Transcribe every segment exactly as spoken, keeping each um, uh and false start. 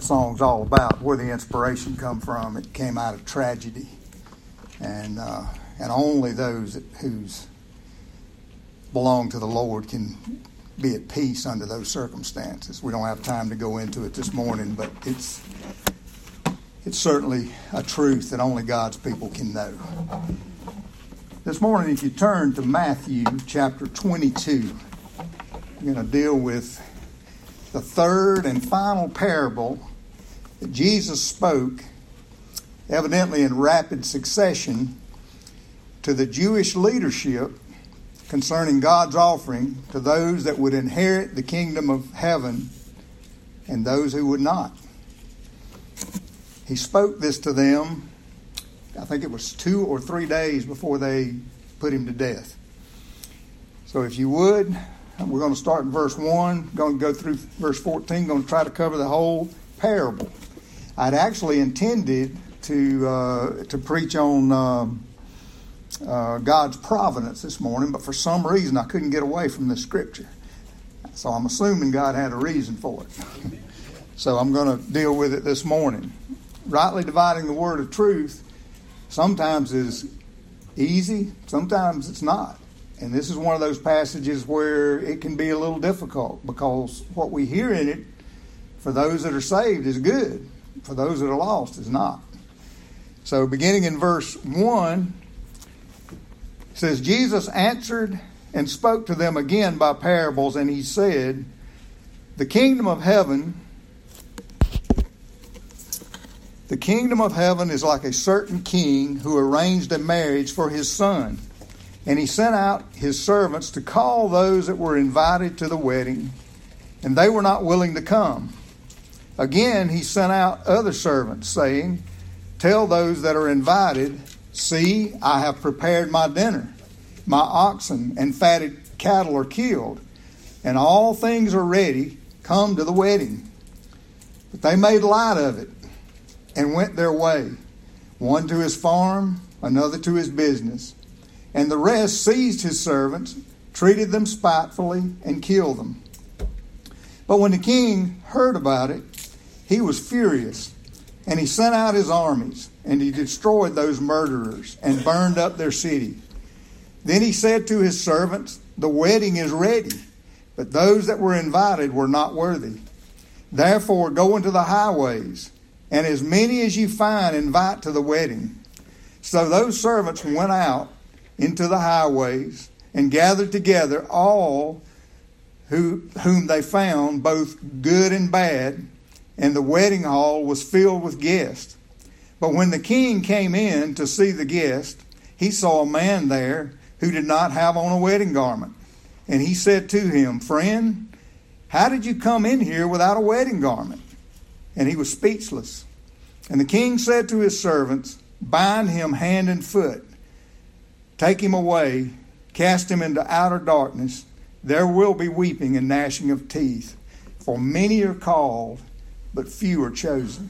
that song's all about, where the inspiration come from. It came out of tragedy. And uh, and only those that, who's belong to the Lord can be at peace under those circumstances. We don't have time to go into it this morning, but it's it's certainly a truth that only God's people can know. This morning, if you turn to Matthew chapter twenty-two, I'm going to deal with the third and final parable that Jesus spoke, evidently in rapid succession, to the Jewish leadership concerning God's offering to those that would inherit the kingdom of heaven and those who would not. He spoke this to them, I think it was two or three days before they put him to death. So if you would, we're going to start in verse one, going to go through verse fourteen, going to try to cover the whole parable. I'd actually intended to uh, to preach on um, uh, God's providence this morning, but for some reason I couldn't get away from this scripture. So I'm assuming God had a reason for it. So I'm going to deal with it this morning. Rightly dividing the word of truth sometimes is easy, sometimes it's not. And this is one of those passages where it can be a little difficult, because what we hear in it, for those that are saved, is good. For those that are lost, is not. So beginning in verse one, it says, Jesus answered and spoke to them again by parables, and he said, The kingdom of heaven, the kingdom of heaven is like a certain king who arranged a marriage for his son. And he sent out his servants to call those that were invited to the wedding, and they were not willing to come. Again, he sent out other servants, saying, Tell those that are invited, See, I have prepared my dinner. My oxen and fatted cattle are killed, and all things are ready. Come to the wedding. But they made light of it and went their way, one to his farm, another to his business. And the rest seized his servants, treated them spitefully, and killed them. But when the king heard about it, he was furious, and he sent out his armies, and he destroyed those murderers, and burned up their city. Then he said to his servants, The wedding is ready, but those that were invited were not worthy. Therefore go into the highways, and as many as you find invite to the wedding. So those servants went out into the highways and gathered together all who whom they found, both good and bad, and the wedding hall was filled with guests. But when the king came in to see the guest, he saw a man there who did not have on a wedding garment. And he said to him, Friend, how did you come in here without a wedding garment? And he was speechless. And the king said to his servants, Bind him hand and foot. Take him away, cast him into outer darkness. There will be weeping and gnashing of teeth. For many are called, but few are chosen.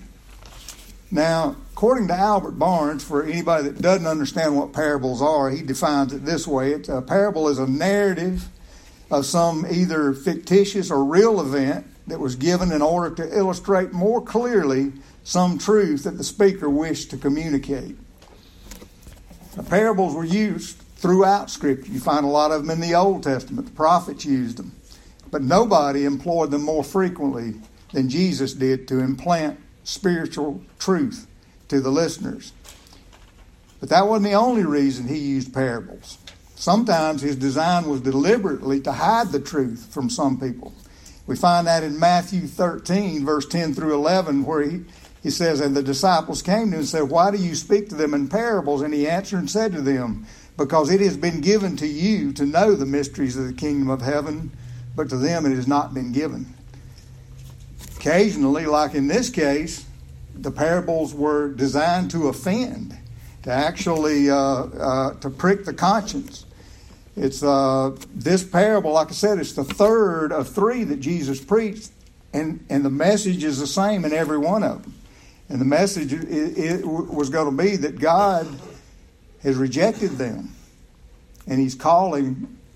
Now, according to Albert Barnes, for anybody that doesn't understand what parables are, he defines it this way. It's, a parable is a narrative of some either fictitious or real event that was given in order to illustrate more clearly some truth that the speaker wished to communicate. The parables were used throughout Scripture. You find a lot of them in the Old Testament. The prophets used them. But nobody employed them more frequently than Jesus did to implant spiritual truth to the listeners. But that wasn't the only reason he used parables. Sometimes his design was deliberately to hide the truth from some people. We find that in Matthew thirteen, verse ten through eleven, where he He says, And the disciples came to him and said, Why do you speak to them in parables? And he answered and said to them, Because it has been given to you to know the mysteries of the kingdom of heaven, but to them it has not been given. Occasionally, like in this case, the parables were designed to offend, to actually uh, uh, to prick the conscience. It's uh, this parable, like I said, it's the third of three that Jesus preached, and, and the message is the same in every one of them. And the message it, it was going to be that God has rejected them, and He's calling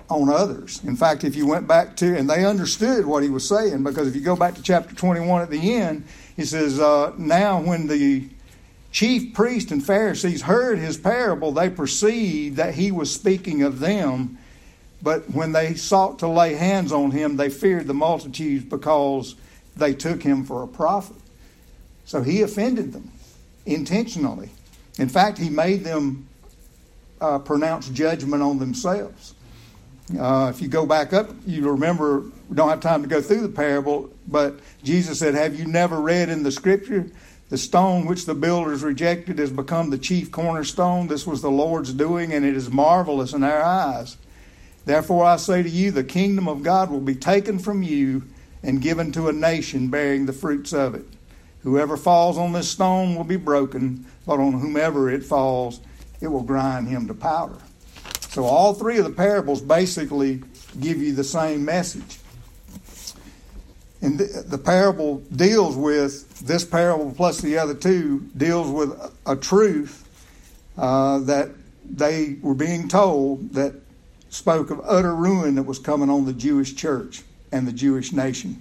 on others. In fact, if you went back to, and they understood what he was saying, because if you go back to chapter twenty-one at the end, he says, uh, now when the chief priests and Pharisees heard his parable, they perceived that he was speaking of them. But when they sought to lay hands on him, they feared the multitudes because they took him for a prophet. So he offended them intentionally. In fact, he made them uh, pronounce judgment on themselves. Uh, if you go back up, you remember, we don't have time to go through the parable, but Jesus said, have you never read in the scripture, the stone which the builders rejected has become the chief cornerstone? This was the Lord's doing, and it is marvelous in our eyes. Therefore I say to you, the kingdom of God will be taken from you and given to a nation bearing the fruits of it. Whoever falls on this stone will be broken, but on whomever it falls, it will grind him to powder. So all three of the parables basically give you the same message. And the, the parable deals with, this parable plus the other two, deals with a, a truth uh, that they were being told that spoke of utter ruin that was coming on the Jewish church and the Jewish nation.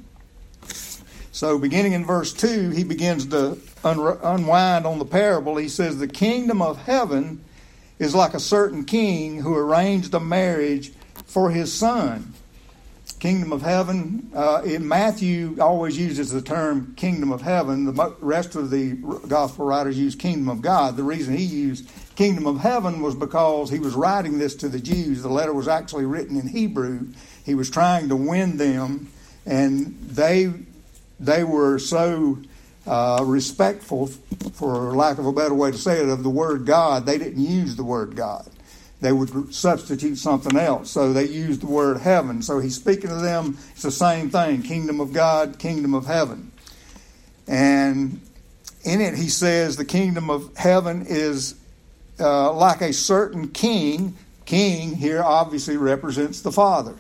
So beginning in verse two, he begins to un- unwind on the parable. He says, the kingdom of heaven is like a certain king who arranged a marriage for his son. Kingdom of heaven, uh, in Matthew always uses the term kingdom of heaven. The rest of the gospel writers use kingdom of God. The reason he used kingdom of heaven was because he was writing this to the Jews. The letter was actually written in Hebrew. He was trying to win them, and they they were so uh, respectful, for lack of a better way to say it, of the word God, they didn't use the word God. They would substitute something else. So they used the word heaven. So he's speaking to them. It's the same thing. Kingdom of God, kingdom of heaven. And in it he says the kingdom of heaven is uh, like a certain king. King here obviously represents the Father,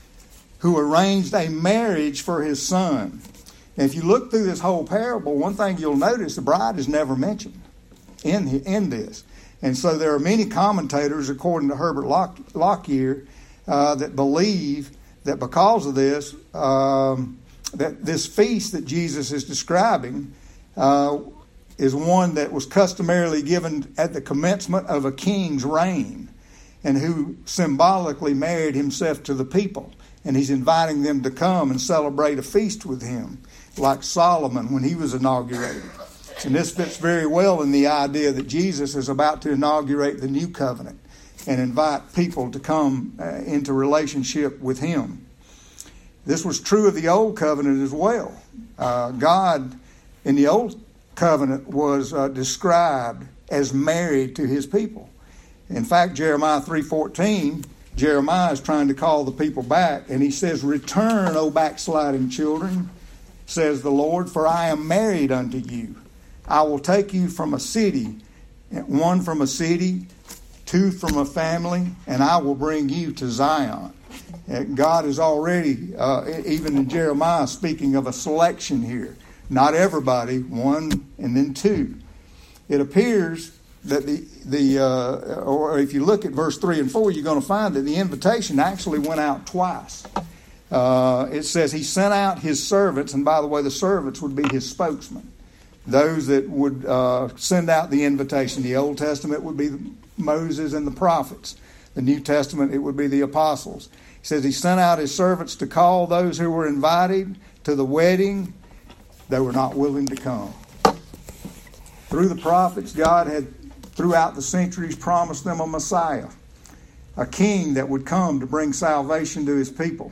who arranged a marriage for his son. And if you look through this whole parable, one thing you'll notice, the bride is never mentioned in, in this. And so there are many commentators, according to Herbert Lock, Lockyer, uh, that believe that because of this, um, that this feast that Jesus is describing uh, is one that was customarily given at the commencement of a king's reign, and who symbolically married himself to the people. And he's inviting them to come and celebrate a feast with him, like Solomon when he was inaugurated. And this fits very well in the idea that Jesus is about to inaugurate the new covenant and invite people to come uh, into relationship with him. This was true of the old covenant as well. Uh, God in the old covenant was uh, described as married to his people. In fact, Jeremiah three fourteen, Jeremiah is trying to call the people back, and he says, return, O backsliding children, says the Lord, for I am married unto you. I will take you from a city, one from a city, two from a family, and I will bring you to Zion. God is already, uh, even in Jeremiah, speaking of a selection here. Not everybody, one and then two. It appears that the, the uh, or if you look at verse three and four, you're going to find that the invitation actually went out twice. Uh, it says he sent out his servants, and by the way, the servants would be his spokesman. Those that would uh, send out the invitation. The Old Testament would be Moses and the prophets. The New Testament, it would be the apostles. He says he sent out his servants to call those who were invited to the wedding. They were not willing to come. Through the prophets, God had, throughout the centuries, promised them a Messiah, a king that would come to bring salvation to his people.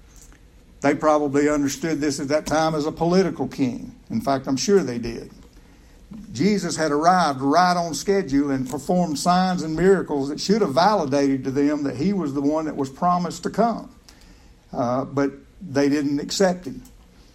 They probably understood this at that time as a political king. In fact, I'm sure they did. Jesus had arrived right on schedule and performed signs and miracles that should have validated to them that he was the one that was promised to come. Uh, but they didn't accept him.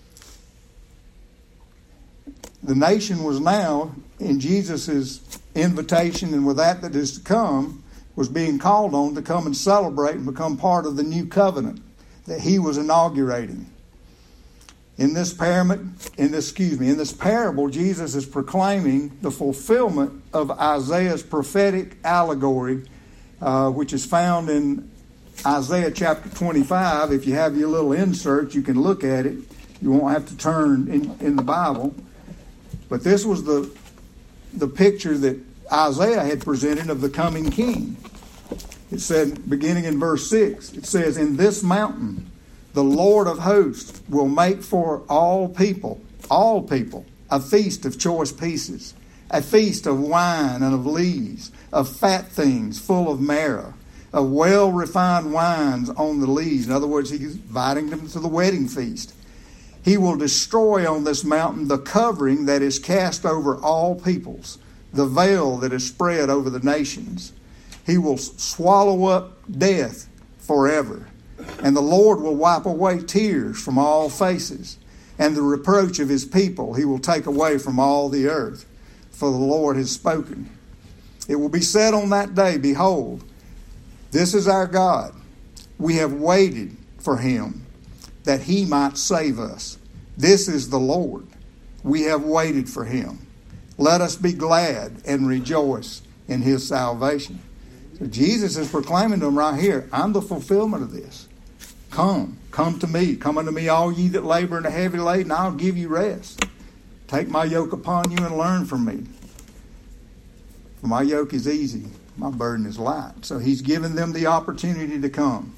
The nation was now, in Jesus' invitation and with that that is to come, was being called on to come and celebrate and become part of the new covenant that he was inaugurating. In this parable, in this, excuse me, in this parable, Jesus is proclaiming the fulfillment of Isaiah's prophetic allegory, uh, which is found in Isaiah chapter twenty-five. If you have your little insert, you can look at it. You won't have to turn in, in the Bible. But this was the the picture that Isaiah had presented of the coming king. It said, beginning in verse six, it says, "In this mountain the Lord of hosts will make for all people, all people, a feast of choice pieces, a feast of wine and of lees, of fat things full of marrow, of well-refined wines on the lees." In other words, he's inviting them to the wedding feast. "He will destroy on this mountain the covering that is cast over all peoples, the veil that is spread over the nations. He will swallow up death forever. And the Lord will wipe away tears from all faces, and the reproach of his people he will take away from all the earth. For the Lord has spoken. It will be said on that day, Behold, this is our God. We have waited for him, that he might save us. This is the Lord. We have waited for him. Let us be glad and rejoice in his salvation." So Jesus is proclaiming to them right here, I'm the fulfillment of this. Come, come to me. Come unto me, all ye that labor and are heavy laden, I'll give you rest. Take my yoke upon you and learn from me. For my yoke is easy, my burden is light. So he's given them the opportunity to come.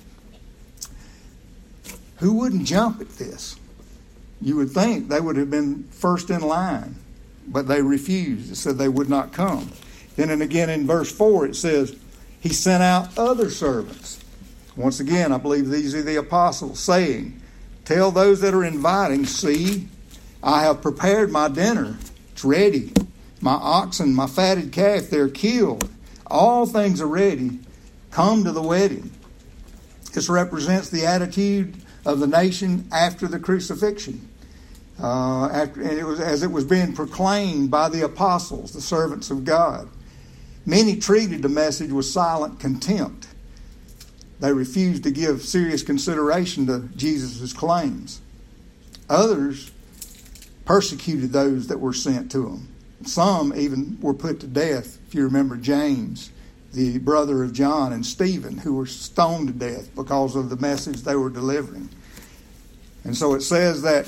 Who wouldn't jump at this? You would think they would have been first in line, but they refused. It said they would not come. Then and again in verse four it says, he sent out other servants. Once again, I believe these are the apostles, saying, "Tell those that are inviting, see, I have prepared my dinner. It's ready. My oxen, my fatted calf, they're killed. All things are ready. Come to the wedding." This represents the attitude of the nation after the crucifixion. Uh, after, and it was as it was being proclaimed by the apostles, the servants of God. Many treated the message with silent contempt. They refused to give serious consideration to Jesus' claims. Others persecuted those that were sent to them. Some even were put to death. If you remember James, the brother of John, and Stephen, who were stoned to death because of the message they were delivering. And so it says that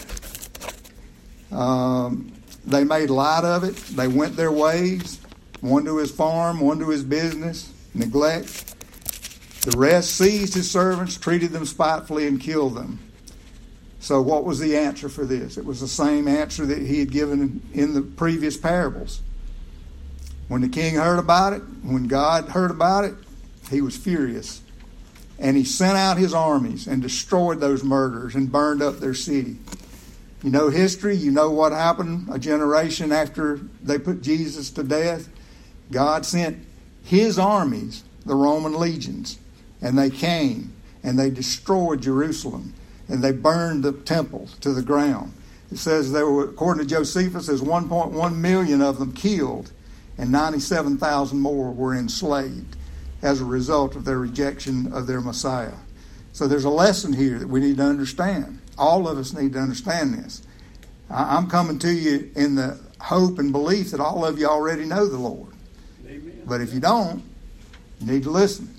um, they made light of it. They went their ways, one to his farm, one to his business, neglect. The rest seized his servants, treated them spitefully, and killed them. So what was the answer for this? It was the same answer that he had given in the previous parables. When the king heard about it, when God heard about it, he was furious. And he sent out his armies and destroyed those murderers and burned up their city. You know history. You know what happened a generation after they put Jesus to death. God sent his armies, the Roman legions, and they came and they destroyed Jerusalem and they burned the temple to the ground. It says there were, according to Josephus, there's one point one million of them killed and ninety-seven thousand more were enslaved as a result of their rejection of their Messiah. So there's a lesson here that we need to understand. All of us need to understand this. I'm coming to you in the hope and belief that all of you already know the Lord. Amen. But if you don't, you need to listen.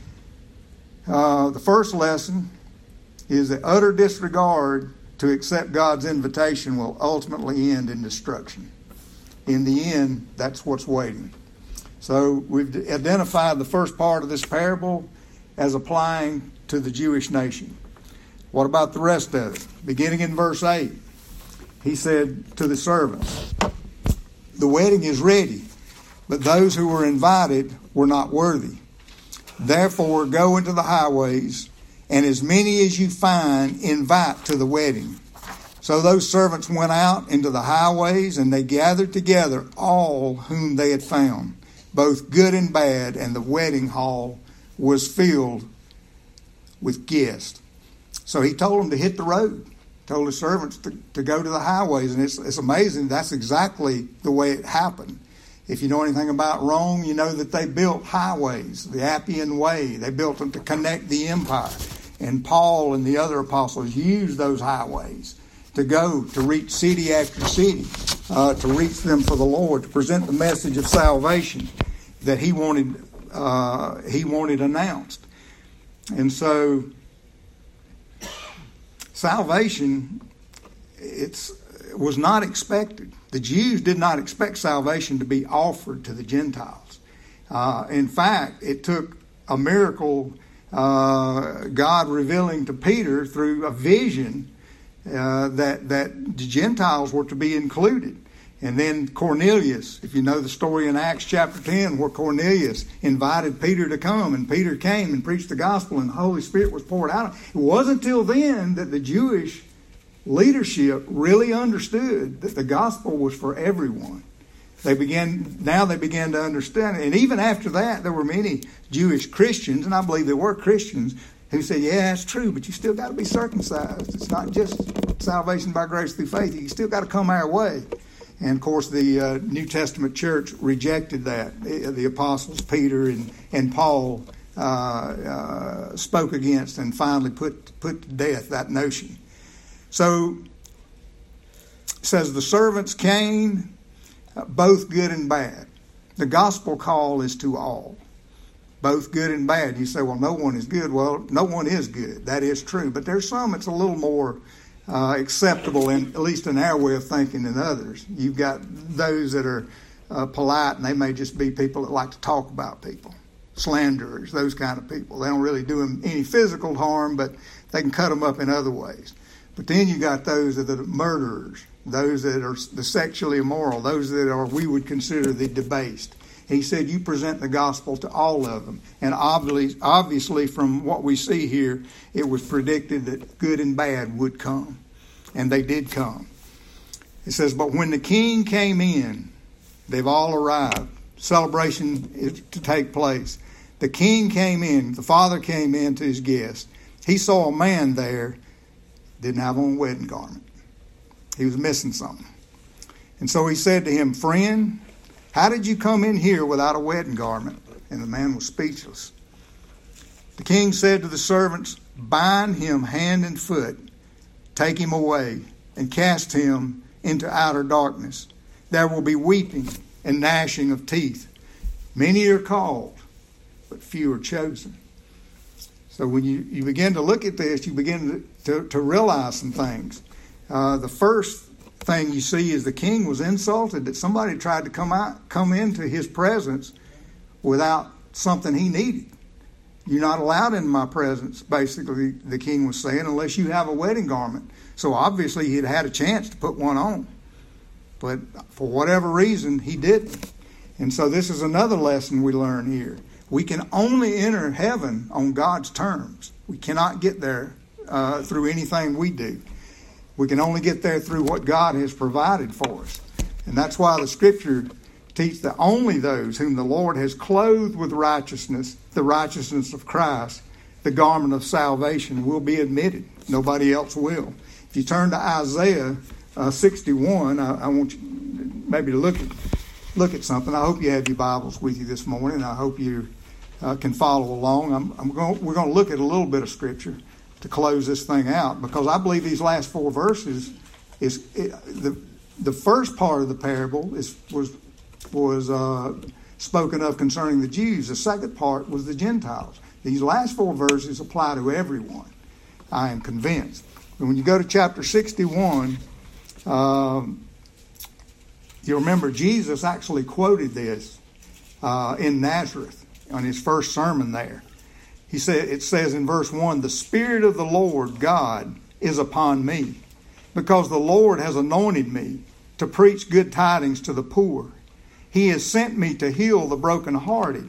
Uh, the first lesson is that utter disregard to accept God's invitation will ultimately end in destruction. In the end, that's what's waiting. So we've identified the first part of this parable as applying to the Jewish nation. What about the rest of it? Beginning in verse eight, he said to the servants, "The wedding is ready, but those who were invited were not worthy. Therefore go into the highways, and as many as you find, invite to the wedding." So those servants went out into the highways, and they gathered together all whom they had found, both good and bad, and the wedding hall was filled with guests. So he told them to hit the road, told his servants to, to go to the highways. And it's, it's amazing, that's exactly the way it happened. If you know anything about Rome, you know that they built highways, the Appian Way. They built them to connect the empire. And Paul and the other apostles used those highways to go to reach city after city, uh, to reach them for the Lord, to present the message of salvation that he wanted, uh, he wanted announced. And so salvation, it's was not expected. The Jews did not expect salvation to be offered to the Gentiles. Uh, in fact, it took a miracle, uh, God revealing to Peter through a vision uh, that that the Gentiles were to be included. And then Cornelius, if you know the story in Acts chapter ten, where Cornelius invited Peter to come, and Peter came and preached the gospel, and the Holy Spirit was poured out. It wasn't until then that the Jewish leadership really understood that the gospel was for everyone. They began, now they began to understand it. And even after that, there were many Jewish Christians, and I believe there were Christians, who said, yeah, that's true, but you still got to be circumcised. It's not just salvation by grace through faith. You still got to come our way. And, of course, the uh, New Testament church rejected that. The, the apostles, Peter and, and Paul, uh, uh, spoke against and finally put, put to death that notion. So, it says the servants came, uh, both good and bad. The gospel call is to all, both good and bad. You say, well, no one is good. Well, no one is good. That is true. But there's some that's a little more uh, acceptable, in, at least in our way of thinking, than others. You've got those that are uh, polite, and they may just be people that like to talk about people. Slanderers, those kind of people. They don't really do them any physical harm, but they can cut them up in other ways. But then you got those that are murderers, those that are the sexually immoral, those that are we would consider the debased. He said you present the gospel to all of them. And obviously, obviously from what we see here, it was predicted that good and bad would come. And they did come. It says, but when the king came in, they've all arrived. Celebration is to take place. The king came in, the father came in to his guest. He saw a man there, didn't have on a wedding garment. He was missing something. And so he said to him, friend, how did you come in here without a wedding garment? And the man was speechless. The king said to the servants, bind him hand and foot, take him away, and cast him into outer darkness. There will be weeping and gnashing of teeth. Many are called, but few are chosen. So when you, you begin to look at this, you begin to, to, to realize some things. Uh, the first thing you see is the king was insulted that somebody tried to come out, come into his presence without something he needed. You're not allowed in my presence, basically, the king was saying, unless you have a wedding garment. So obviously he'd had a chance to put one on. But for whatever reason, he didn't. And so this is another lesson we learn here. We can only enter heaven on God's terms. We cannot get there uh, through anything we do. We can only get there through what God has provided for us. And that's why the Scripture teaches that only those whom the Lord has clothed with righteousness, the righteousness of Christ, the garment of salvation, will be admitted. Nobody else will. If you turn to Isaiah uh, sixty-one, I, I want you maybe to look at look at something. I hope you have your Bibles with you this morning. I hope you uh, can follow along. I'm, I'm going. We're going to look at a little bit of Scripture to close this thing out, because I believe these last four verses is it, the the first part of the parable is was was uh, spoken of concerning the Jews. The second part was the Gentiles. These last four verses apply to everyone, I am convinced. And when you go to chapter sixty-one, um, you remember Jesus actually quoted this uh, in Nazareth on his first sermon there. He said, it says in verse one, the Spirit of the Lord God is upon me, because the Lord has anointed me to preach good tidings to the poor. He has sent me to heal the brokenhearted,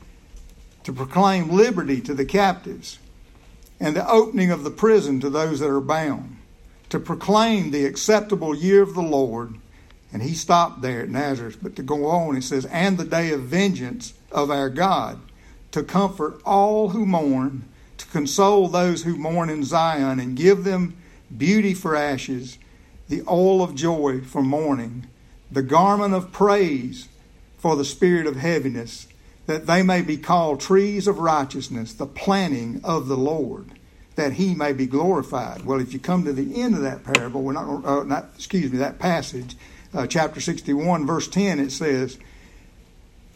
to proclaim liberty to the captives, and the opening of the prison to those that are bound, to proclaim the acceptable year of the Lord. And he stopped there at Nazareth. But to go on, it says, and the day of vengeance of our God, to comfort all who mourn, to console those who mourn in Zion, and give them beauty for ashes, the oil of joy for mourning, the garment of praise for the spirit of heaviness, that they may be called trees of righteousness, the planting of the Lord, that he may be glorified. Well, if you come to the end of that parable, we're not, uh, not excuse me, that passage, uh, chapter sixty-one, verse ten, it says,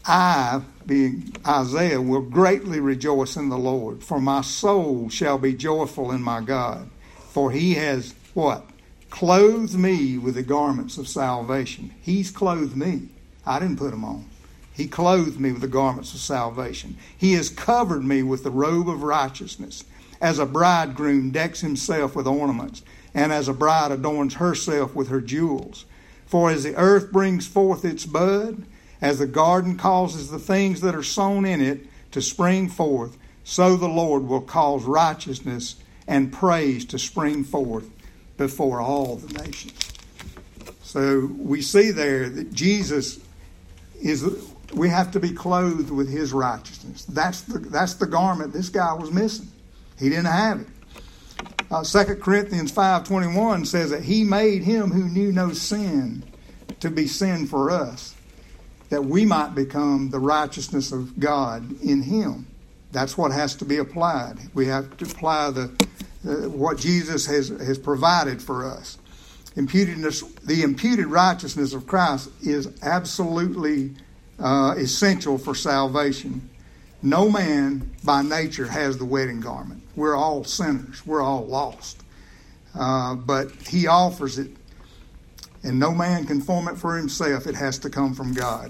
I, being Isaiah, will greatly rejoice in the Lord, for my soul shall be joyful in my God. For he has, what? Clothed me with the garments of salvation. He's clothed me. I didn't put them on. He clothed me with the garments of salvation. He has covered me with the robe of righteousness, as a bridegroom decks himself with ornaments, and as a bride adorns herself with her jewels. For as the earth brings forth its bud, as the garden causes the things that are sown in it to spring forth, so the Lord will cause righteousness and praise to spring forth before all the nations. So we see there that Jesus is, we have to be clothed with his righteousness. That's the, that's the garment this guy was missing. He didn't have it. Uh, Second Corinthians five twenty-one says that he made him who knew no sin to be sin for us, that we might become the righteousness of God in him. That's what has to be applied. We have to apply the uh, what Jesus has, has provided for us. Imputedness, the imputed righteousness of Christ is absolutely uh, essential for salvation. No man by nature has the wedding garment. We're all sinners. We're all lost. Uh, but he offers it, and no man can form it for himself. It has to come from God.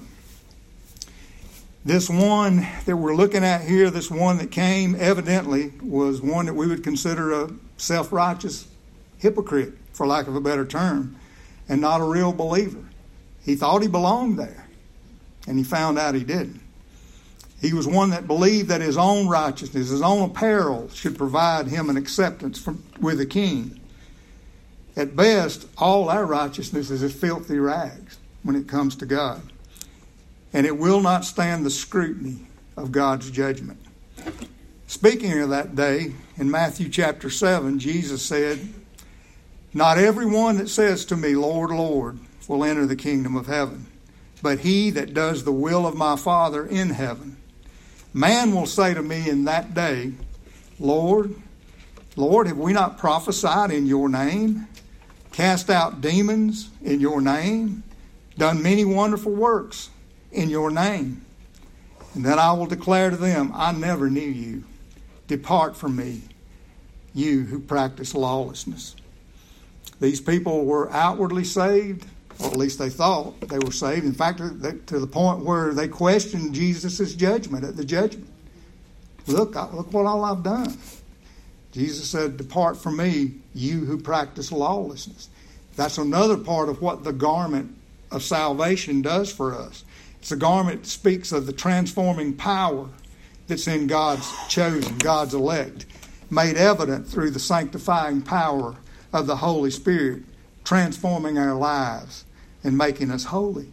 This one that we're looking at here, this one that came, evidently was one that we would consider a self-righteous hypocrite, for lack of a better term, and not a real believer. He thought he belonged there, and he found out he didn't. He was one that believed that his own righteousness, his own apparel, should provide him an acceptance from, with the king. At best, all our righteousness is as filthy rags when it comes to God. And it will not stand the scrutiny of God's judgment. Speaking of that day, in Matthew chapter seven, Jesus said, "Not everyone that says to me, 'Lord, Lord,' will enter the kingdom of heaven, but he that does the will of my Father in heaven. Man will say to me in that day, 'Lord, Lord, have we not prophesied in your name, cast out demons in your name, done many wonderful works in your name?' And then I will declare to them, 'I never knew you. Depart from me, you who practice lawlessness.'" These people were outwardly saved, or at least they thought they were saved. In fact, to the point where they questioned Jesus' judgment at the judgment. Look, look what all I've done. Jesus said, "Depart from me, you who practice lawlessness." That's another part of what the garment of salvation does for us. It's a garment that speaks of the transforming power that's in God's chosen, God's elect, made evident through the sanctifying power of the Holy Spirit, transforming our lives and making us holy.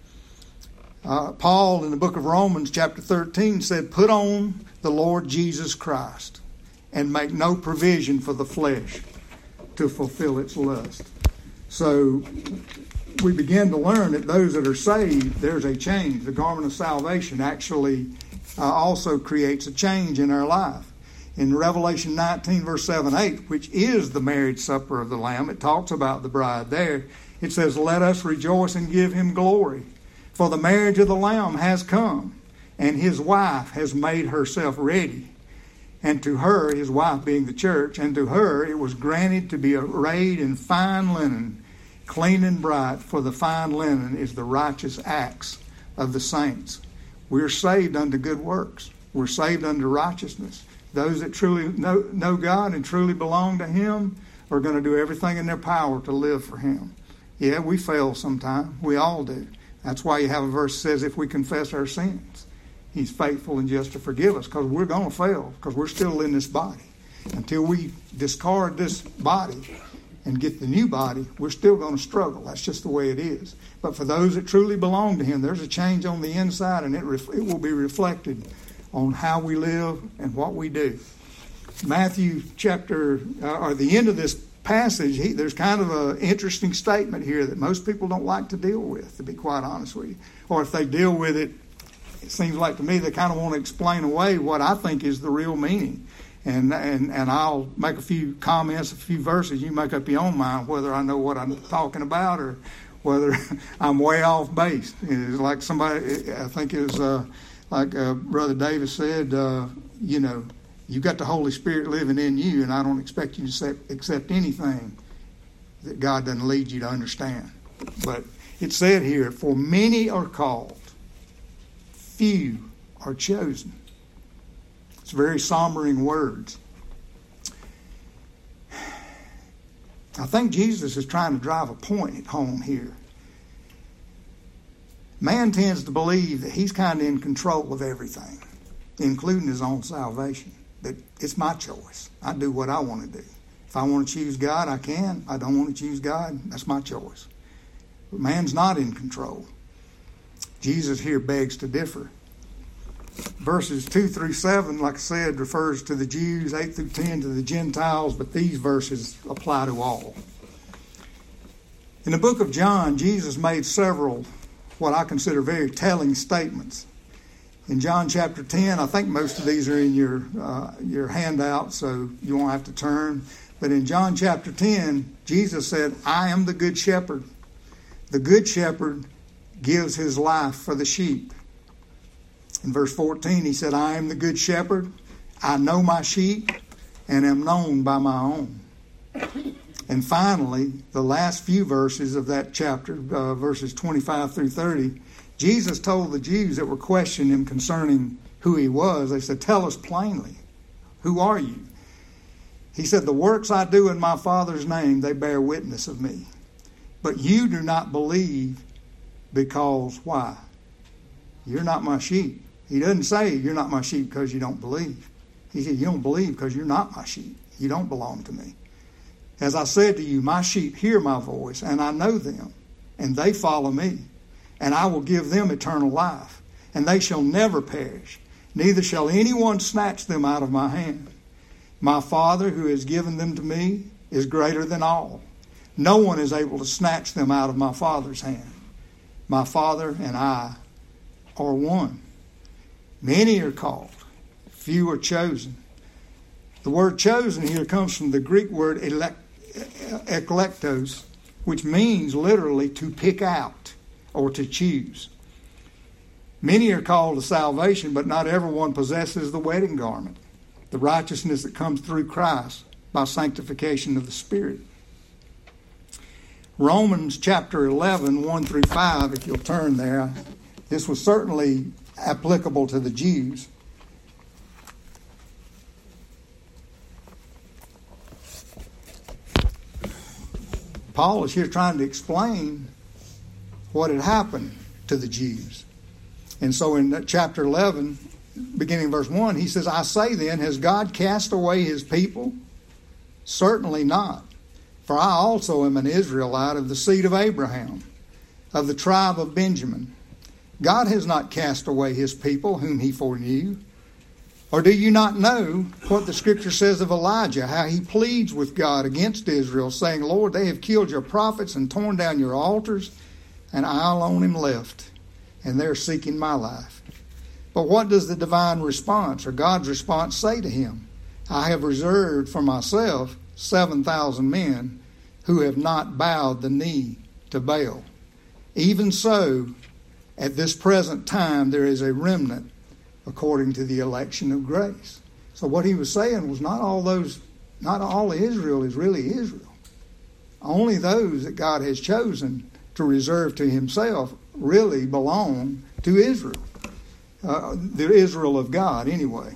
Uh, Paul in the book of Romans chapter thirteen said, "Put on the Lord Jesus Christ and make no provision for the flesh to fulfill its lust." So we begin to learn that those that are saved, there's a change. The garment of salvation actually uh, also creates a change in our life. In Revelation nineteen, verse seven, eight, which is the marriage supper of the Lamb, it talks about the bride there. It says, "Let us rejoice and give him glory, for the marriage of the Lamb has come, and his wife has made herself ready. And to her," his wife being the church, "and to her it was granted to be arrayed in fine linen, clean and bright, for the fine linen is the righteous acts of the saints." We're saved unto good works. We're saved unto righteousness. Those that truly know, know God and truly belong to him are going to do everything in their power to live for him. Yeah, we fail sometime. We all do. That's why you have a verse that says, if we confess our sins, he's faithful and just to forgive us, because we're going to fail, because we're still in this body. Until we discard this body and get the new body, we're still going to struggle. That's just the way it is. But for those that truly belong to him, there's a change on the inside, and it ref- it will be reflected on how we live and what we do. Matthew chapter, uh, or the end of this passage, he, there's kind of an interesting statement here that most people don't like to deal with, to be quite honest with you. Or if they deal with it, it seems like to me they kind of want to explain away what I think is the real meaning. And and and I'll make a few comments, a few verses. You make up your own mind whether I know what I'm talking about or whether I'm way off base. It's like somebody, I think it was uh, like uh, Brother Davis said, uh, you know, you've got the Holy Spirit living in you, and I don't expect you to accept, accept anything that God doesn't lead you to understand. But it said here, for many are called, few are chosen. It's very sombering words. I think Jesus is trying to drive a point home here. Man tends to believe that he's kind of in control of everything, including his own salvation. That it's my choice. I do what I want to do. If I want to choose God, I can. I don't want to choose God, that's my choice. But man's not in control. Jesus here begs to differ. Verses two through seven, like I said, refers to the Jews, eight through ten to the Gentiles, but these verses apply to all. In the book of John, Jesus made several, what I consider very telling statements. In John chapter ten, I think most of these are in your uh, your handout, so you won't have to turn. But in John chapter ten, Jesus said, I am the good shepherd. The good shepherd gives his life for the sheep. In verse fourteen, he said, I am the good shepherd. I know my sheep and am known by my own. And finally, the last few verses of that chapter, uh, verses twenty-five through thirty, Jesus told the Jews that were questioning him concerning who he was, they said, tell us plainly, who are you? He said, the works I do in my Father's name, they bear witness of me. But you do not believe because why? You're not my sheep. He doesn't say you're not my sheep because you don't believe. He said you don't believe because you're not my sheep. You don't belong to me. As I said to you, my sheep hear my voice, and I know them, and they follow me. And I will give them eternal life, and they shall never perish, neither shall anyone snatch them out of my hand. My Father, who has given them to me, is greater than all. No one is able to snatch them out of my Father's hand. My Father and I are one. Many are called, few are chosen. The word chosen here comes from the Greek word elek, eklektos, which means literally to pick out or to choose. Many are called to salvation, but not everyone possesses the wedding garment, the righteousness that comes through Christ by sanctification of the Spirit. Romans chapter eleven, one through five, if you'll turn there. This was certainly applicable to the Jews. Paul is here trying to explain what had happened to the Jews. And so in chapter eleven, beginning verse one, he says, I say then, has God cast away his people? Certainly not. For I also am an Israelite of the seed of Abraham, of the tribe of Benjamin. God has not cast away his people whom he foreknew. Or do you not know what the Scripture says of Elijah, how he pleads with God against Israel, saying, Lord, they have killed your prophets and torn down your altars, and I alone am left, and they're seeking my life. But what does the divine response, or God's response, say to him? I have reserved for myself seven thousand men who have not bowed the knee to Baal. Even so, at this present time, there is a remnant according to the election of grace. So what he was saying was not all those, not all Israel is really Israel. Only those that God has chosen to reserve to himself really belong to Israel. Uh, the Israel of God, anyway.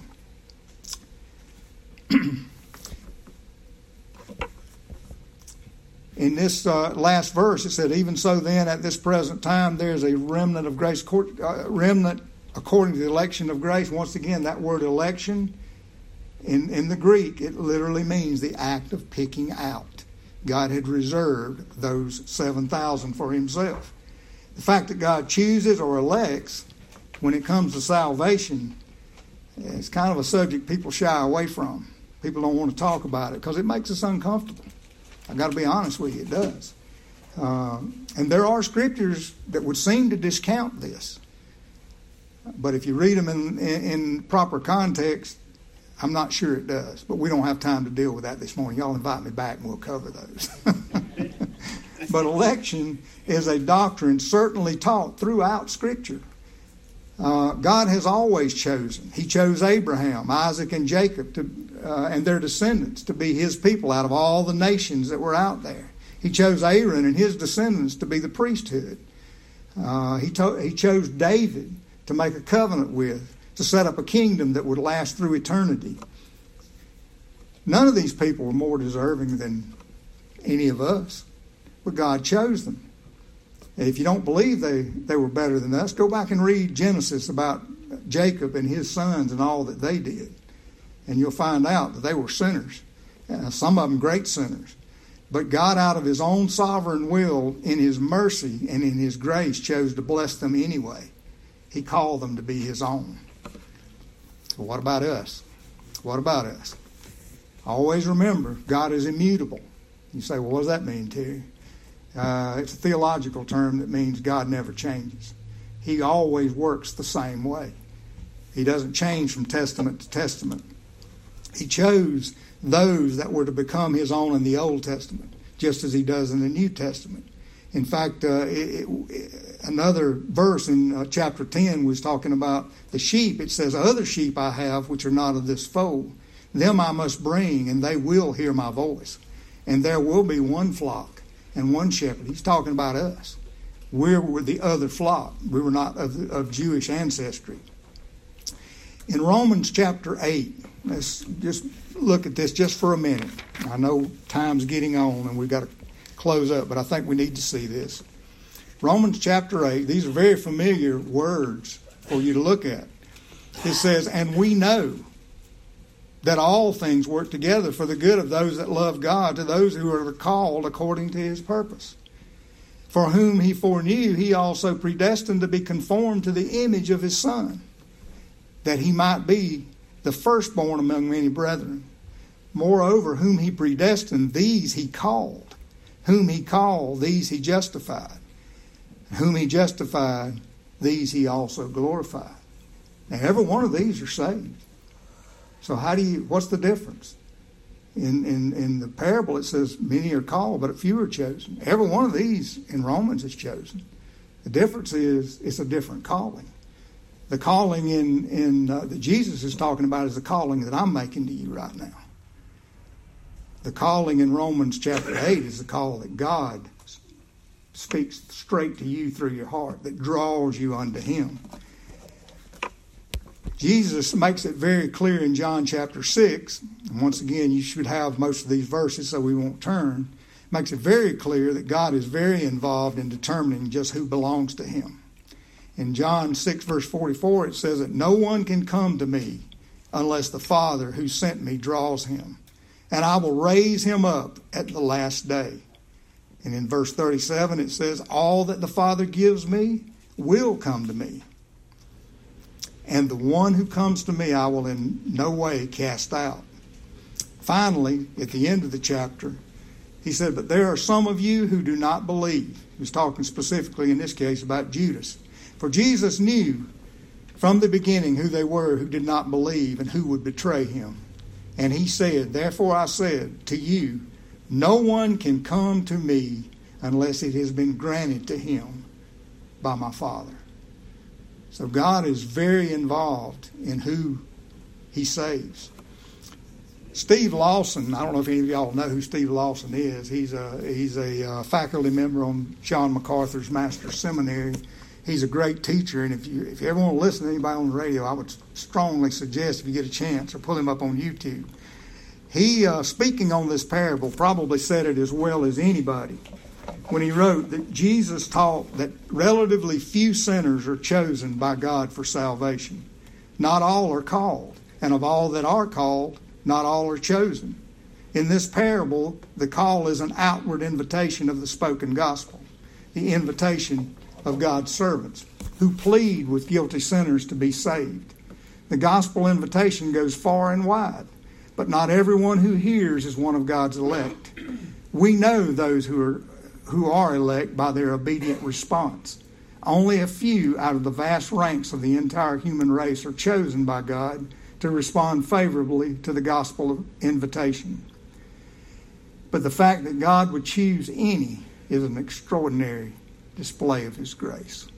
In this uh, last verse, it said, even so then, at this present time, there is a remnant of grace, uh, remnant according to the election of grace. Once again, that word election, in, in the Greek, it literally means the act of picking out. God had reserved those seven thousand for himself. The fact that God chooses or elects when it comes to salvation, it's kind of a subject people shy away from. People don't want to talk about it because it makes us uncomfortable. I've got to be honest with you, it does. Uh, and there are scriptures that would seem to discount this. But if you read them in, in, in proper context, I'm not sure it does. But we don't have time to deal with that this morning. Y'all invite me back and we'll cover those. But election is a doctrine certainly taught throughout Scripture. Uh, God has always chosen. He chose Abraham, Isaac, and Jacob to, uh, and their descendants to be His people out of all the nations that were out there. He chose Aaron and his descendants to be the priesthood. Uh, he, to- he chose David to make a covenant with, to set up a kingdom that would last through eternity. None of these people were more deserving than any of us, but God chose them. If you don't believe they, they were better than us, go back and read Genesis about Jacob and his sons and all that they did. And you'll find out that they were sinners, uh, some of them great sinners. But God, out of His own sovereign will, in His mercy and in His grace, chose to bless them anyway. He called them to be His own. So what about us? What about us? Always remember, God is immutable. You say, well, what does that mean, Terry? Uh, it's a theological term that means God never changes. He always works the same way. He doesn't change from testament to testament. He chose those that were to become His own in the Old Testament, just as He does in the New Testament. In fact, uh, it, it, another verse in uh, chapter ten was talking about the sheep. It says, other sheep I have which are not of this fold. Them I must bring, and they will hear my voice. And there will be one flock and one shepherd. He's talking about us. We were the other flock. We were not of, of Jewish ancestry. In Romans chapter eight, let's just look at this just for a minute. I know time's getting on and we've got to close up, but I think we need to see this. Romans chapter eight, these are very familiar words for you to look at. It says, and we know that all things work together for the good of those that love God, to those who are called according to His purpose. For whom He foreknew, He also predestined to be conformed to the image of His Son, that He might be the firstborn among many brethren. Moreover, whom He predestined, these He called. Whom He called, these He justified. Whom He justified, these He also glorified. Now, every one of these are saved. So how do you, what's the difference? In, in, in the parable it says many are called, but few are chosen. Every one of these in Romans is chosen. The difference is it's a different calling. The calling in, in uh, that Jesus is talking about is the calling that I'm making to you right now. The calling in Romans chapter eight is the call that God speaks straight to you through your heart, that draws you unto Him. Jesus makes it very clear in John chapter six, and once again, you should have most of these verses so we won't turn, makes it very clear that God is very involved in determining just who belongs to Him. In John six verse forty-four, it says that no one can come to me unless the Father who sent me draws him, and I will raise him up at the last day. And in verse thirty-seven, it says, all that the Father gives me will come to me. And the one who comes to me I will in no way cast out. Finally, at the end of the chapter, he said, but there are some of you who do not believe. He was talking specifically in this case about Judas. For Jesus knew from the beginning who they were who did not believe and who would betray him. And he said, therefore I said to you, no one can come to me unless it has been granted to him by my Father. So God is very involved in who He saves. Steve Lawson, I don't know if any of y'all know who Steve Lawson is. He's a he's a uh, faculty member on John MacArthur's Master's Seminary. He's a great teacher, and if you if you ever want to listen to anybody on the radio, I would strongly suggest if you get a chance or pull him up on YouTube. He, uh, speaking on this parable, probably said it as well as anybody when he wrote that Jesus taught that relatively few sinners are chosen by God for salvation. Not all are called, and of all that are called, not all are chosen. In this parable, the call is an outward invitation of the spoken gospel, the invitation of God's servants who plead with guilty sinners to be saved. The gospel invitation goes far and wide, but not everyone who hears is one of God's elect. We know those who are who are elect by their obedient response. Only a few out of the vast ranks of the entire human race are chosen by God to respond favorably to the gospel of invitation. But the fact that God would choose any is an extraordinary display of His grace.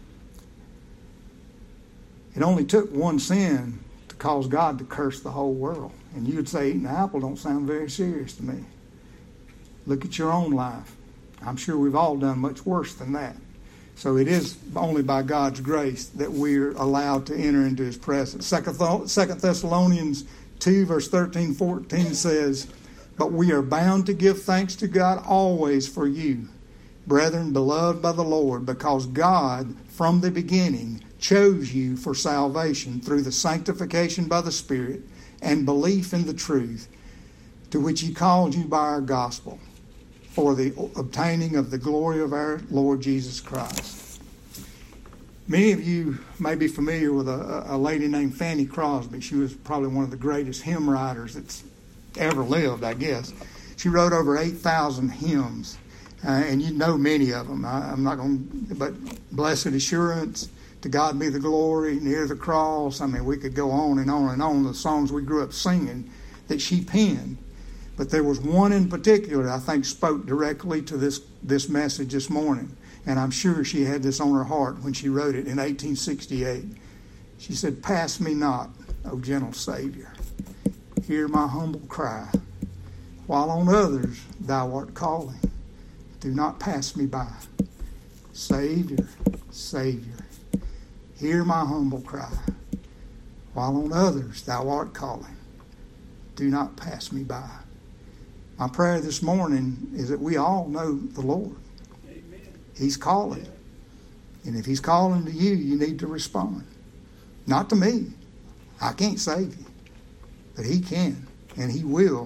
It only took one sin to cause God to curse the whole world. And you would say eating an apple don't sound very serious to me. Look at your own life. I'm sure we've all done much worse than that. So it is only by God's grace that we're allowed to enter into His presence. Second Thessalonians two, verse thirteen, fourteen says, "But we are bound to give thanks to God always for you, brethren, beloved by the Lord, because God, from the beginning, chose you for salvation through the sanctification by the Spirit and belief in the truth, to which He called you by our gospel, for the obtaining of the glory of our Lord Jesus Christ." Many of you may be familiar with a, a lady named Fanny Crosby. She was probably one of the greatest hymn writers that's ever lived, I guess. She wrote over eight thousand hymns, uh, and you know many of them. I, I'm not going to, but Blessed Assurance, To God Be the Glory, Near the Cross. I mean, we could go on and on and on, the songs we grew up singing that she penned. But there was one in particular that I think spoke directly to this, this message this morning. And I'm sure she had this on her heart when she wrote it in eighteen sixty-eight. She said, "Pass me not, O gentle Savior. Hear my humble cry. While on others thou art calling, do not pass me by. Savior, Savior, hear my humble cry. While on others thou art calling, do not pass me by." My prayer this morning is that we all know the Lord. Amen. He's calling. And if He's calling to you, you need to respond. Not to me. I can't save you. But He can, and He will.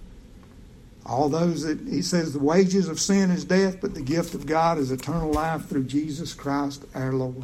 All those that, He says, the wages of sin is death, but the gift of God is eternal life through Jesus Christ our Lord.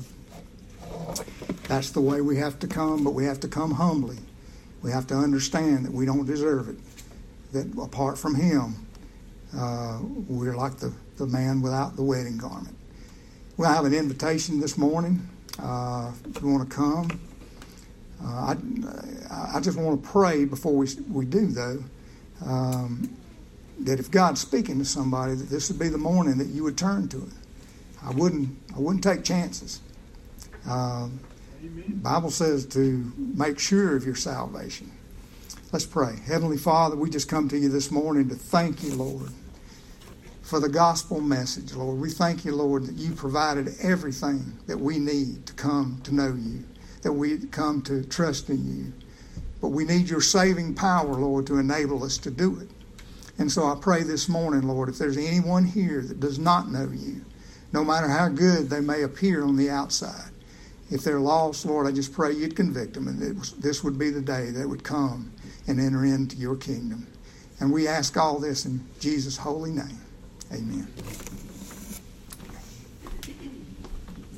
That's the way we have to come, but we have to come humbly. We have to understand that we don't deserve it. That apart from Him, uh, we're like the, the man without the wedding garment. We'll have an invitation this morning. Uh, if you want to come. Uh, I, I just want to pray before we, we do, though, um, that if God's speaking to somebody, that this would be the morning that you would turn to it. I wouldn't, I wouldn't take chances. Um, the Bible says to make sure of your salvation. Let's pray. Heavenly Father, we just come to you this morning to thank you, Lord, for the gospel message, Lord. We thank you, Lord, that you provided everything that we need to come to know you, that we come to trust in you. But we need your saving power, Lord, to enable us to do it. And so I pray this morning, Lord, if there's anyone here that does not know you, no matter how good they may appear on the outside, if they're lost, Lord, I just pray you'd convict them, and it was, this would be the day they would come and enter into your kingdom. And we ask all this in Jesus' holy name. Amen.